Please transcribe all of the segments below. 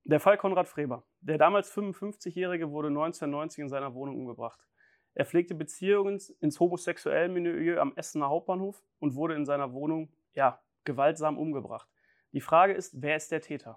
Der Fall Konrad Freber. Der damals 55-Jährige wurde 1990 in seiner Wohnung umgebracht. Er pflegte Beziehungen ins homosexuelle Milieu am Essener Hauptbahnhof und wurde in seiner Wohnung, gewaltsam umgebracht. Die Frage ist, wer ist der Täter?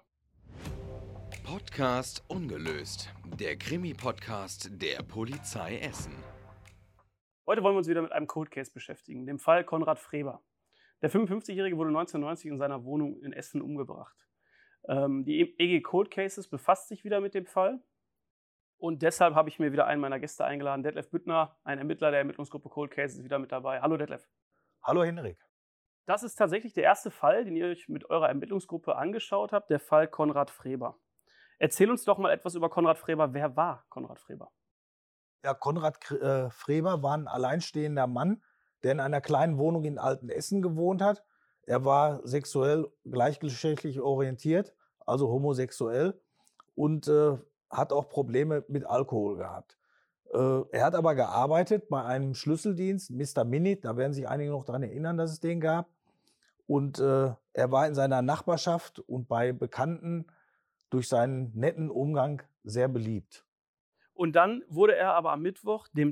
Podcast ungelöst. Der Krimi-Podcast der Polizei Essen. Heute wollen wir uns wieder mit einem Cold Case beschäftigen, dem Fall Konrad Freber. Der 55-Jährige wurde 1990 in seiner Wohnung in Essen umgebracht. Die EG Cold Cases befasst sich wieder mit dem Fall und deshalb habe ich mir wieder einen meiner Gäste eingeladen, Detlef Büttner, ein Ermittler der Ermittlungsgruppe Cold Cases, wieder mit dabei. Hallo Detlef. Hallo Henrik. Das ist tatsächlich der erste Fall, den ihr euch mit eurer Ermittlungsgruppe angeschaut habt, der Fall Konrad Freber. Erzähl uns doch mal etwas über Konrad Freber. Wer war Konrad Freber? Ja, Konrad Freber war ein alleinstehender Mann, der in einer kleinen Wohnung in Altenessen gewohnt hat. Er war sexuell gleichgeschlechtlich orientiert, also homosexuell, und hat auch Probleme mit Alkohol gehabt. Er hat aber gearbeitet bei einem Schlüsseldienst, Mr. Minute, da werden sich einige noch daran erinnern, dass es den gab. Und er war in seiner Nachbarschaft und bei Bekannten durch seinen netten Umgang sehr beliebt. Und dann wurde er aber am Mittwoch, dem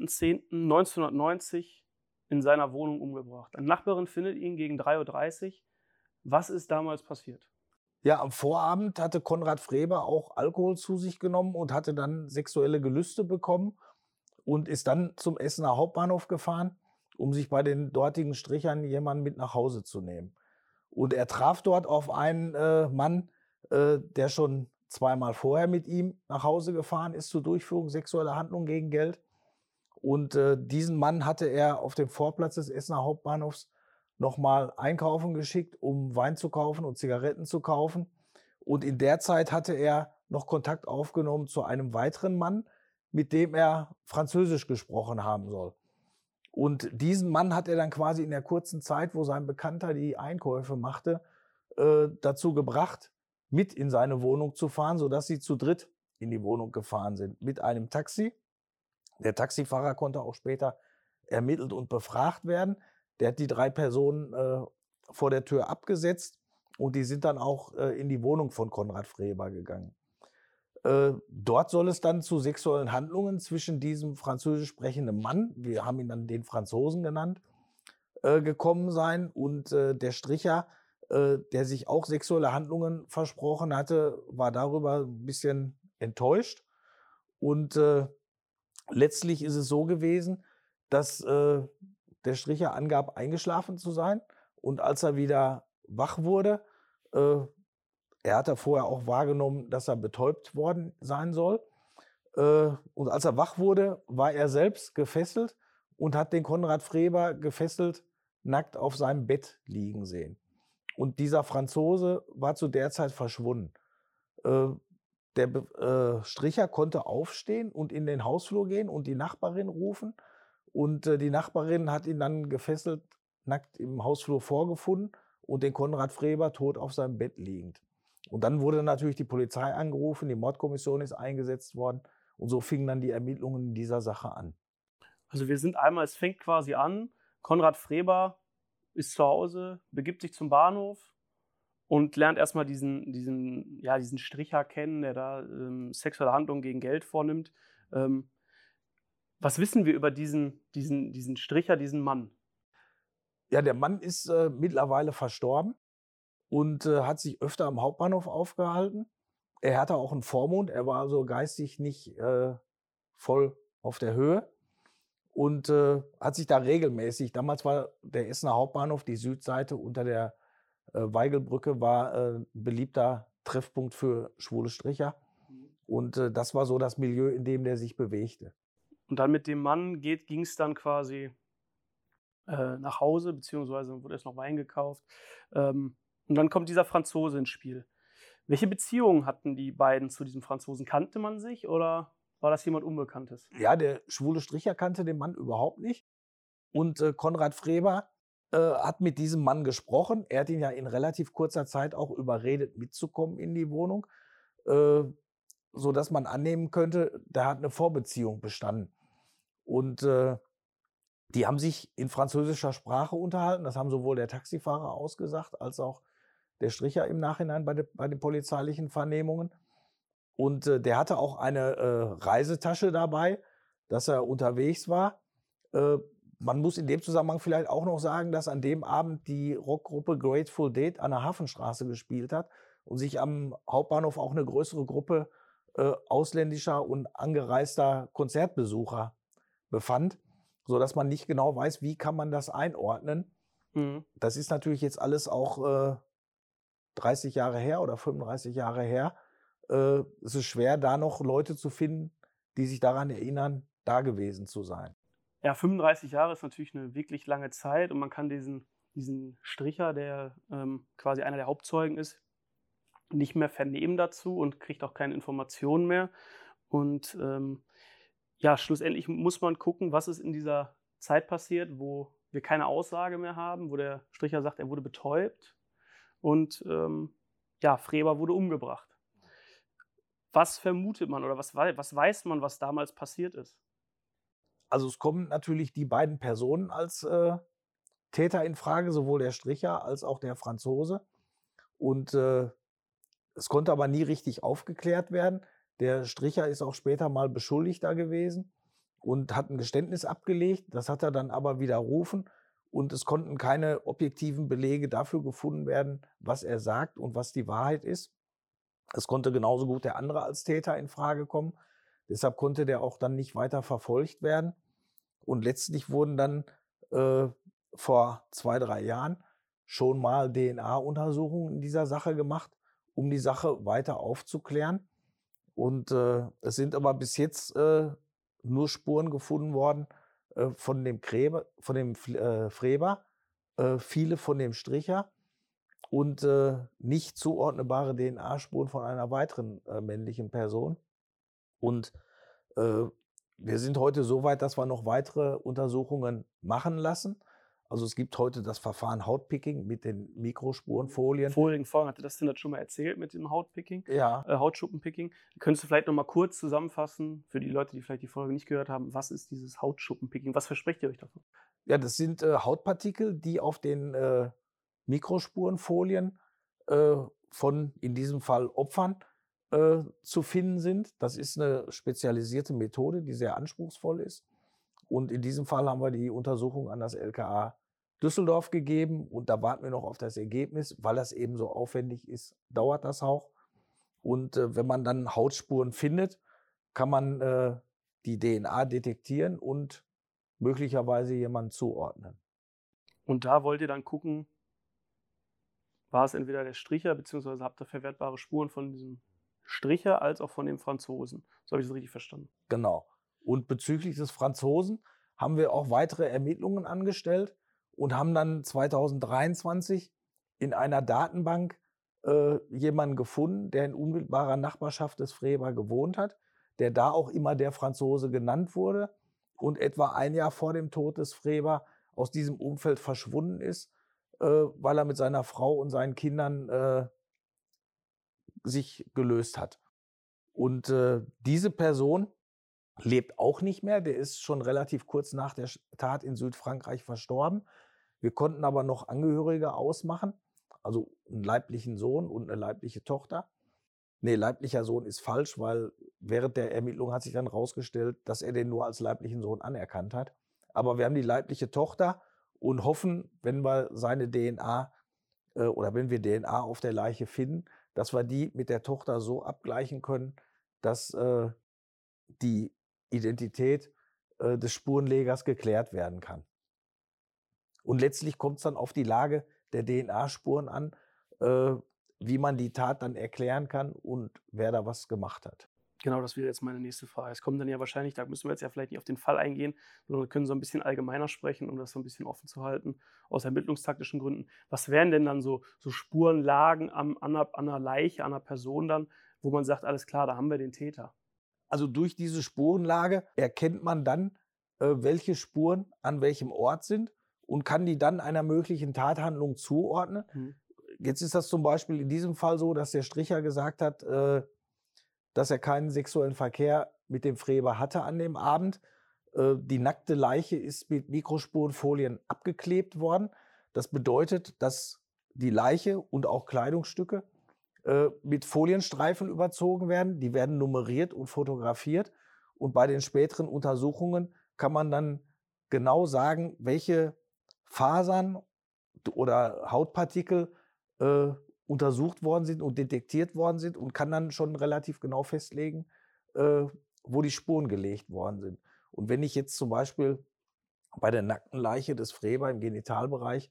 10.10.1990, in seiner Wohnung umgebracht. Eine Nachbarin findet ihn gegen 3:30 Uhr. Was ist damals passiert? Ja, am Vorabend hatte Konrad Freber auch Alkohol zu sich genommen und hatte dann sexuelle Gelüste bekommen und ist dann zum Essener Hauptbahnhof gefahren, um sich bei den dortigen Strichern jemanden mit nach Hause zu nehmen. Und er traf dort auf einen Mann, der schon zweimal vorher mit ihm nach Hause gefahren ist zur Durchführung sexueller Handlungen gegen Geld. Und diesen Mann hatte er auf dem Vorplatz des Essener Hauptbahnhofs nochmal einkaufen geschickt, um Wein zu kaufen und Zigaretten zu kaufen. Und in der Zeit hatte er noch Kontakt aufgenommen zu einem weiteren Mann, mit dem er Französisch gesprochen haben soll. Und diesen Mann hat er dann quasi in der kurzen Zeit, wo sein Bekannter die Einkäufe machte, dazu gebracht, mit in seine Wohnung zu fahren, sodass sie zu dritt in die Wohnung gefahren sind mit einem Taxi. Der Taxifahrer konnte auch später ermittelt und befragt werden. Der hat die 3 Personen vor der Tür abgesetzt und die sind dann auch in die Wohnung von Konrad Freber gegangen. Dort soll es dann zu sexuellen Handlungen zwischen diesem französisch sprechenden Mann, wir haben ihn dann den Franzosen genannt, gekommen sein und der Stricher, der sich auch sexuelle Handlungen versprochen hatte, war darüber ein bisschen enttäuscht und letztlich ist es so gewesen, dass der Stricher angab, eingeschlafen zu sein. Und als er wieder wach wurde, er hatte vorher auch wahrgenommen, dass er betäubt worden sein soll. Und als er wach wurde, war er selbst gefesselt und hat den Konrad Freber gefesselt, nackt auf seinem Bett liegen sehen. Und dieser Franzose war zu der Zeit verschwunden. Der Stricher konnte aufstehen und in den Hausflur gehen und die Nachbarin rufen. Und die Nachbarin hat ihn dann gefesselt, nackt im Hausflur vorgefunden und den Konrad Freber tot auf seinem Bett liegend. Und dann wurde natürlich die Polizei angerufen, die Mordkommission ist eingesetzt worden und so fingen dann die Ermittlungen in dieser Sache an. Also es fängt quasi an, Konrad Freber ist zu Hause, begibt sich zum Bahnhof und lernt erstmal diesen Stricher kennen, der da sexuelle Handlungen gegen Geld vornimmt. Was wissen wir über diesen Stricher, diesen Mann? Ja, der Mann ist mittlerweile verstorben und hat sich öfter am Hauptbahnhof aufgehalten. Er hatte auch einen Vormund, er war also geistig nicht voll auf der Höhe und hat sich da regelmäßig, damals war der Essener Hauptbahnhof, die Südseite unter der Weigelbrücke, war ein beliebter Treffpunkt für schwule Stricher. Und das war so das Milieu, in dem der sich bewegte. Und dann mit dem Mann ging es dann quasi nach Hause, beziehungsweise wurde erst noch Wein gekauft. Und dann kommt dieser Franzose ins Spiel. Welche Beziehungen hatten die beiden zu diesem Franzosen? Kannte man sich oder war das jemand Unbekanntes? Ja, der schwule Stricher kannte den Mann überhaupt nicht. Und Konrad Freber hat mit diesem Mann gesprochen. Er hat ihn ja in relativ kurzer Zeit auch überredet, mitzukommen in die Wohnung, sodass man annehmen könnte, da hat eine Vorbeziehung bestanden. Und die haben sich in französischer Sprache unterhalten. Das haben sowohl der Taxifahrer ausgesagt, als auch der Stricher im Nachhinein bei den polizeilichen Vernehmungen. Und der hatte auch eine Reisetasche dabei, dass er unterwegs war. Man muss in dem Zusammenhang vielleicht auch noch sagen, dass an dem Abend die Rockgruppe Grateful Dead an der Hafenstraße gespielt hat und sich am Hauptbahnhof auch eine größere Gruppe ausländischer und angereister Konzertbesucher befand, sodass man nicht genau weiß, wie kann man das einordnen. Mhm. Das ist natürlich jetzt alles auch 30 Jahre her oder 35 Jahre her. Es ist schwer, da noch Leute zu finden, die sich daran erinnern, da gewesen zu sein. Ja, 35 Jahre ist natürlich eine wirklich lange Zeit und man kann diesen Stricher, der quasi einer der Hauptzeugen ist, nicht mehr vernehmen dazu und kriegt auch keine Informationen mehr. Und ja, schlussendlich muss man gucken, was ist in dieser Zeit passiert, wo wir keine Aussage mehr haben, wo der Stricher sagt, er wurde betäubt und ja, Freber wurde umgebracht. Was vermutet man oder was weiß man, was damals passiert ist? Also es kommen natürlich die beiden Personen als Täter in Frage, sowohl der Stricher als auch der Franzose. Und es konnte aber nie richtig aufgeklärt werden. Der Stricher ist auch später mal Beschuldigter gewesen und hat ein Geständnis abgelegt. Das hat er dann aber widerrufen. Und es konnten keine objektiven Belege dafür gefunden werden, was er sagt und was die Wahrheit ist. Es konnte genauso gut der andere als Täter in Frage kommen. Deshalb konnte der auch dann nicht weiter verfolgt werden. Und letztlich wurden dann vor 2, 3 Jahren schon mal DNA-Untersuchungen in dieser Sache gemacht, um die Sache weiter aufzuklären. Und es sind aber bis jetzt nur Spuren gefunden worden von dem Freber, viele von dem Stricher und nicht zuordnebare DNA-Spuren von einer weiteren männlichen Person. Und wir sind heute so weit, dass wir noch weitere Untersuchungen machen lassen. Also es gibt heute das Verfahren Hautpicking mit den Mikrospurenfolien. Vorigen Folgen hatte das schon mal erzählt mit dem Hautpicking, Ja, Hautschuppenpicking. Könntest du vielleicht noch mal kurz zusammenfassen, für die Leute, die vielleicht die Folge nicht gehört haben, was ist dieses Hautschuppenpicking? Was versprecht ihr euch davon? ja, das sind Hautpartikel, die auf den Mikrospurenfolien von in diesem Fall Opfern zu finden sind. Das ist eine spezialisierte Methode, die sehr anspruchsvoll ist. Und in diesem Fall haben wir die Untersuchung an das LKA Düsseldorf gegeben und da warten wir noch auf das Ergebnis. Weil das eben so aufwendig ist, dauert das auch. Und wenn man dann Hautspuren findet, kann man die DNA detektieren und möglicherweise jemanden zuordnen. Und da wollt ihr dann gucken, war es entweder der Stricher, beziehungsweise habt ihr verwertbare Spuren von diesem Stricher als auch von dem Franzosen. So habe ich das richtig verstanden. Genau. Und bezüglich des Franzosen haben wir auch weitere Ermittlungen angestellt und haben dann 2023 in einer Datenbank jemanden gefunden, der in unmittelbarer Nachbarschaft des Freber gewohnt hat, der da auch immer der Franzose genannt wurde und etwa ein Jahr vor dem Tod des Freber aus diesem Umfeld verschwunden ist, weil er mit seiner Frau und seinen Kindern sich gelöst hat. Und diese Person lebt auch nicht mehr. Der ist schon relativ kurz nach der Tat in Südfrankreich verstorben. Wir konnten aber noch Angehörige ausmachen, also einen leiblichen Sohn und eine leibliche Tochter. Nee, leiblicher Sohn ist falsch, weil während der Ermittlung hat sich dann herausgestellt, dass er den nur als leiblichen Sohn anerkannt hat. Aber wir haben die leibliche Tochter und hoffen, wenn wir seine DNA oder wenn wir DNA auf der Leiche finden, dass wir die mit der Tochter so abgleichen können, dass die Identität des Spurenlegers geklärt werden kann. Und letztlich kommt es dann auf die Lage der DNA-Spuren an, wie man die Tat dann erklären kann und wer da was gemacht hat. Genau, das wäre jetzt meine nächste Frage. Es kommt dann ja wahrscheinlich, da müssen wir jetzt ja vielleicht nicht auf den Fall eingehen, sondern wir können so ein bisschen allgemeiner sprechen, um das so ein bisschen offen zu halten, aus ermittlungstaktischen Gründen. Was wären denn dann so Spurenlagen an einer Leiche, an einer Person dann, wo man sagt, alles klar, da haben wir den Täter? Also durch diese Spurenlage erkennt man dann, welche Spuren an welchem Ort sind und kann die dann einer möglichen Tathandlung zuordnen. Mhm. Jetzt ist das zum Beispiel in diesem Fall so, dass der Stricher gesagt hat, dass er keinen sexuellen Verkehr mit dem Freber hatte an dem Abend. Die nackte Leiche ist mit Mikrospurenfolien abgeklebt worden. Das bedeutet, dass die Leiche und auch Kleidungsstücke mit Folienstreifen überzogen werden. Die werden nummeriert und fotografiert. Und bei den späteren Untersuchungen kann man dann genau sagen, welche Fasern oder Hautpartikel untersucht worden sind und detektiert worden sind und kann dann schon relativ genau festlegen, wo die Spuren gelegt worden sind. Und wenn ich jetzt zum Beispiel bei der nackten Leiche des Freber im Genitalbereich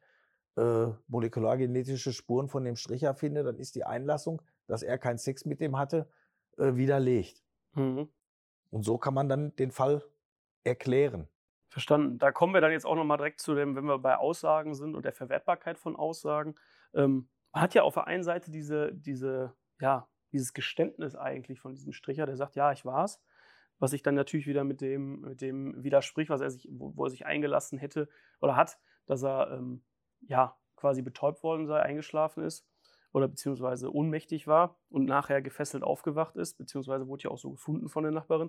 molekulargenetische Spuren von dem Stricher finde, dann ist die Einlassung, dass er keinen Sex mit dem hatte, widerlegt. Mhm. Und so kann man dann den Fall erklären. Verstanden. Da kommen wir dann jetzt auch nochmal direkt zu dem, wenn wir bei Aussagen sind und der Verwertbarkeit von Aussagen. Man hat ja auf der einen Seite dieses Geständnis eigentlich von diesem Stricher, der sagt, ja, ich war's. Was sich dann natürlich wieder mit dem widerspricht, wo er sich eingelassen hätte oder hat, dass er quasi betäubt worden sei, eingeschlafen ist oder beziehungsweise ohnmächtig war und nachher gefesselt aufgewacht ist, beziehungsweise wurde ja auch so gefunden von der Nachbarin.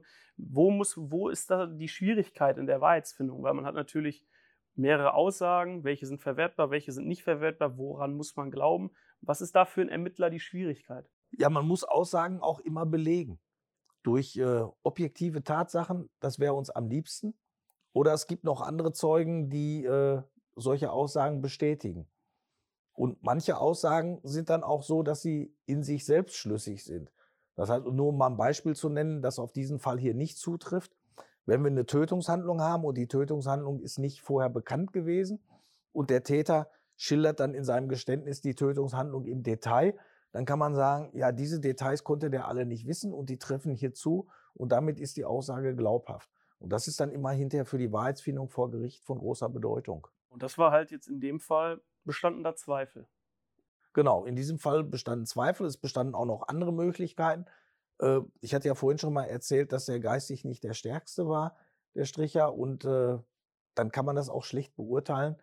Wo ist da die Schwierigkeit in der Wahrheitsfindung? Weil man hat natürlich mehrere Aussagen, welche sind verwertbar, welche sind nicht verwertbar, woran muss man glauben? Was ist da für einen Ermittler die Schwierigkeit? Ja, man muss Aussagen auch immer belegen. Durch objektive Tatsachen, das wäre uns am liebsten. Oder es gibt noch andere Zeugen, die solche Aussagen bestätigen. Und manche Aussagen sind dann auch so, dass sie in sich selbst schlüssig sind. Das heißt, nur um mal ein Beispiel zu nennen, das auf diesen Fall hier nicht zutrifft. Wenn wir eine Tötungshandlung haben und die Tötungshandlung ist nicht vorher bekannt gewesen und der Täter schildert dann in seinem Geständnis die Tötungshandlung im Detail, dann kann man sagen, ja, diese Details konnte der alle nicht wissen und die treffen hier zu und damit ist die Aussage glaubhaft. Und das ist dann immer hinterher für die Wahrheitsfindung vor Gericht von großer Bedeutung. Und das war halt jetzt in dem Fall bestandener Zweifel. Genau, in diesem Fall bestanden Zweifel, es bestanden auch noch andere Möglichkeiten. Ich hatte ja vorhin schon mal erzählt, dass er geistig nicht der Stärkste war, der Stricher, und dann kann man das auch schlecht beurteilen,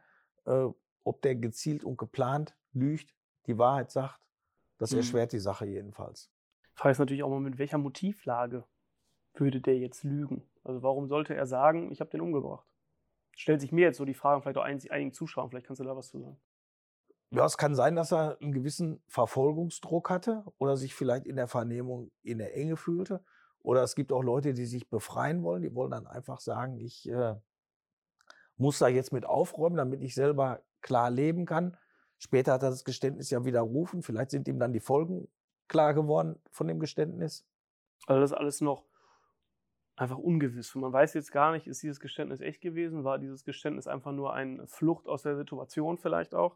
ob der gezielt und geplant lügt, die Wahrheit sagt. Das erschwert die Sache jedenfalls. Ich frage jetzt natürlich auch mal, mit welcher Motivlage würde der jetzt lügen? Also warum sollte er sagen, ich habe den umgebracht? Stellt sich mir jetzt so die Frage, vielleicht auch einigen Zuschauern, vielleicht kannst du da was zu sagen. Ja, es kann sein, dass er einen gewissen Verfolgungsdruck hatte oder sich vielleicht in der Vernehmung in der Enge fühlte. Oder es gibt auch Leute, die sich befreien wollen. Die wollen dann einfach sagen, ich muss da jetzt mit aufräumen, damit ich selber klar leben kann. Später hat er das Geständnis ja widerrufen. Vielleicht sind ihm dann die Folgen klar geworden von dem Geständnis. Also das ist alles noch einfach ungewiss. Und man weiß jetzt gar nicht, ist dieses Geständnis echt gewesen? War dieses Geständnis einfach nur eine Flucht aus der Situation vielleicht auch?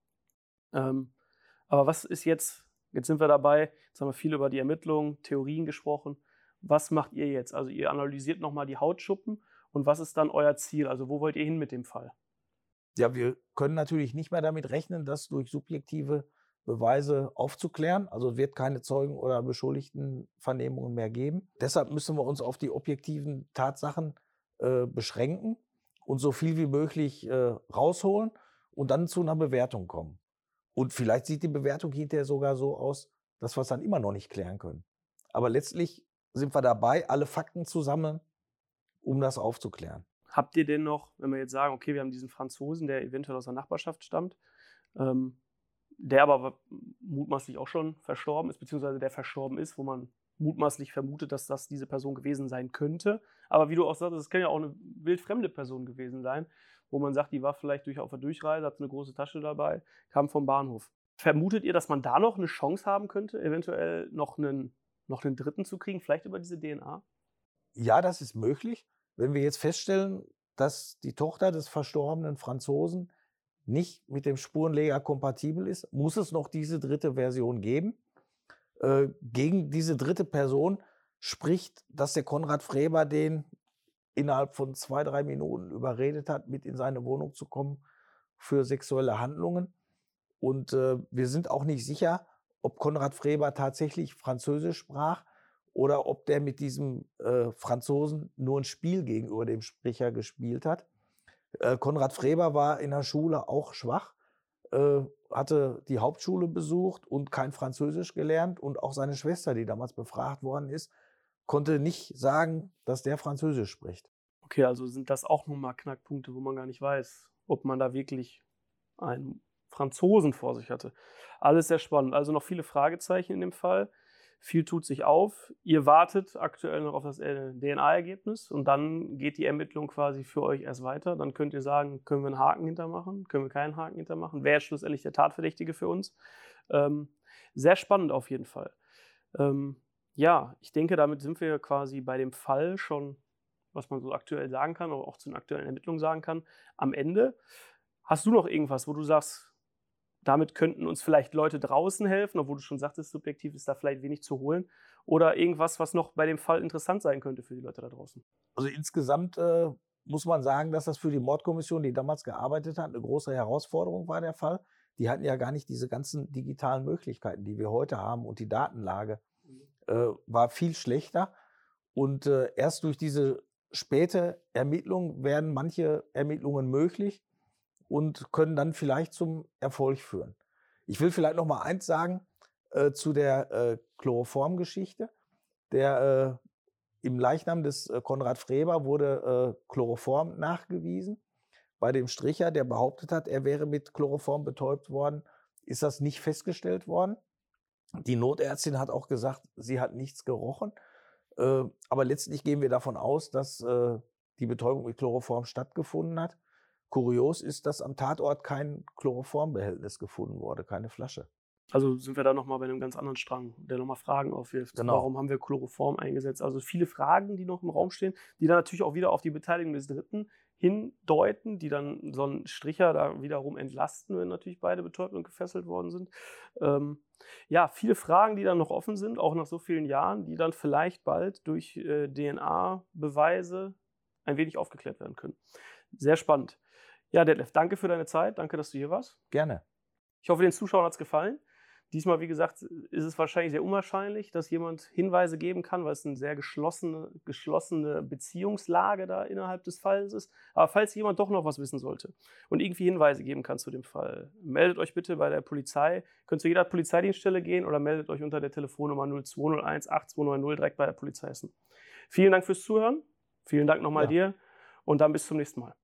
Aber was ist jetzt sind wir dabei, jetzt haben wir viel über die Ermittlungen, Theorien gesprochen. Was macht ihr jetzt? Also ihr analysiert nochmal die Hautschuppen und was ist dann euer Ziel? Also wo wollt ihr hin mit dem Fall? Ja, wir können natürlich nicht mehr damit rechnen, das durch subjektive Beweise aufzuklären. Also es wird keine Zeugen- oder Beschuldigtenvernehmungen mehr geben. Deshalb müssen wir uns auf die objektiven Tatsachen beschränken und so viel wie möglich rausholen und dann zu einer Bewertung kommen. Und vielleicht sieht die Bewertung hinterher sogar so aus, dass wir es dann immer noch nicht klären können. Aber letztlich sind wir dabei, alle Fakten zu sammeln, um das aufzuklären. Habt ihr denn noch, wenn wir jetzt sagen, okay, wir haben diesen Franzosen, der eventuell aus der Nachbarschaft stammt, der aber mutmaßlich auch schon verstorben ist, beziehungsweise der verstorben ist, wo man mutmaßlich vermutet, dass das diese Person gewesen sein könnte. Aber wie du auch sagst, es kann ja auch eine wildfremde Person gewesen sein, wo man sagt, die war vielleicht auf der Durchreise, hat eine große Tasche dabei, kam vom Bahnhof. Vermutet ihr, dass man da noch eine Chance haben könnte, eventuell noch einen Dritten zu kriegen, vielleicht über diese DNA? Ja, das ist möglich. Wenn wir jetzt feststellen, dass die Tochter des verstorbenen Franzosen nicht mit dem Spurenleger kompatibel ist, muss es noch diese dritte Version geben. Gegen diese dritte Person spricht, dass der Konrad Freber den innerhalb von 2-3 Minuten überredet hat, mit in seine Wohnung zu kommen für sexuelle Handlungen. Und wir sind auch nicht sicher, ob Konrad Freber tatsächlich Französisch sprach oder ob der mit diesem Franzosen nur ein Spiel gegenüber dem Sprecher gespielt hat. Konrad Freber war in der Schule auch schwach, hatte die Hauptschule besucht und kein Französisch gelernt. Und auch seine Schwester, die damals befragt worden ist, konnte nicht sagen, dass der Französisch spricht. Okay, also sind das auch nochmal Knackpunkte, wo man gar nicht weiß, ob man da wirklich einen Franzosen vor sich hatte. Alles sehr spannend. Also noch viele Fragezeichen in dem Fall. Viel tut sich auf. Ihr wartet aktuell noch auf das DNA-Ergebnis und dann geht die Ermittlung quasi für euch erst weiter. Dann könnt ihr sagen, können wir einen Haken hintermachen, können wir keinen Haken hintermachen. Wer ist schlussendlich der Tatverdächtige für uns? Sehr spannend auf jeden Fall. Ja, ich denke, damit sind wir quasi bei dem Fall schon, was man so aktuell sagen kann, oder auch zu den aktuellen Ermittlungen sagen kann, am Ende. Hast du noch irgendwas, wo du sagst, damit könnten uns vielleicht Leute draußen helfen, obwohl du schon sagtest, subjektiv ist da vielleicht wenig zu holen, oder irgendwas, was noch bei dem Fall interessant sein könnte für die Leute da draußen? Also insgesamt muss man sagen, dass das für die Mordkommission, die damals gearbeitet hat, eine große Herausforderung war, der Fall. Die hatten ja gar nicht diese ganzen digitalen Möglichkeiten, die wir heute haben, und die Datenlage war viel schlechter. Und erst durch diese späte Ermittlung werden manche Ermittlungen möglich und können dann vielleicht zum Erfolg führen. Ich will vielleicht noch mal eins sagen zu der Chloroform-Geschichte. Im Leichnam des Konrad Freber wurde Chloroform nachgewiesen. Bei dem Stricher, der behauptet hat, er wäre mit Chloroform betäubt worden, ist das nicht festgestellt worden. Die Notärztin hat auch gesagt, sie hat nichts gerochen. Aber letztlich gehen wir davon aus, dass die Betäubung mit Chloroform stattgefunden hat. Kurios ist, dass am Tatort kein Chloroformbehältnis gefunden wurde, keine Flasche. Also sind wir da nochmal bei einem ganz anderen Strang, der nochmal Fragen aufwirft. Genau. Warum haben wir Chloroform eingesetzt? Also viele Fragen, die noch im Raum stehen, die dann natürlich auch wieder auf die Beteiligung des Dritten hindeuten, die dann so einen Stricher da wiederum entlasten, wenn natürlich beide betäubt und gefesselt worden sind. Ja, viele Fragen, die dann noch offen sind, auch nach so vielen Jahren, die dann vielleicht bald durch DNA-Beweise ein wenig aufgeklärt werden können. Sehr spannend. Ja, Detlef, danke für deine Zeit. Danke, dass du hier warst. Gerne. Ich hoffe, den Zuschauern hat es gefallen. Diesmal, wie gesagt, ist es wahrscheinlich sehr unwahrscheinlich, dass jemand Hinweise geben kann, weil es eine sehr geschlossene Beziehungslage da innerhalb des Falls ist. Aber falls jemand doch noch was wissen sollte und irgendwie Hinweise geben kann zu dem Fall, meldet euch bitte bei der Polizei. Könnt zu jeder Polizeidienststelle gehen oder meldet euch unter der Telefonnummer 0201 8290 direkt bei der Polizei Essen. Vielen Dank fürs Zuhören. Vielen Dank nochmal dir und dann bis zum nächsten Mal.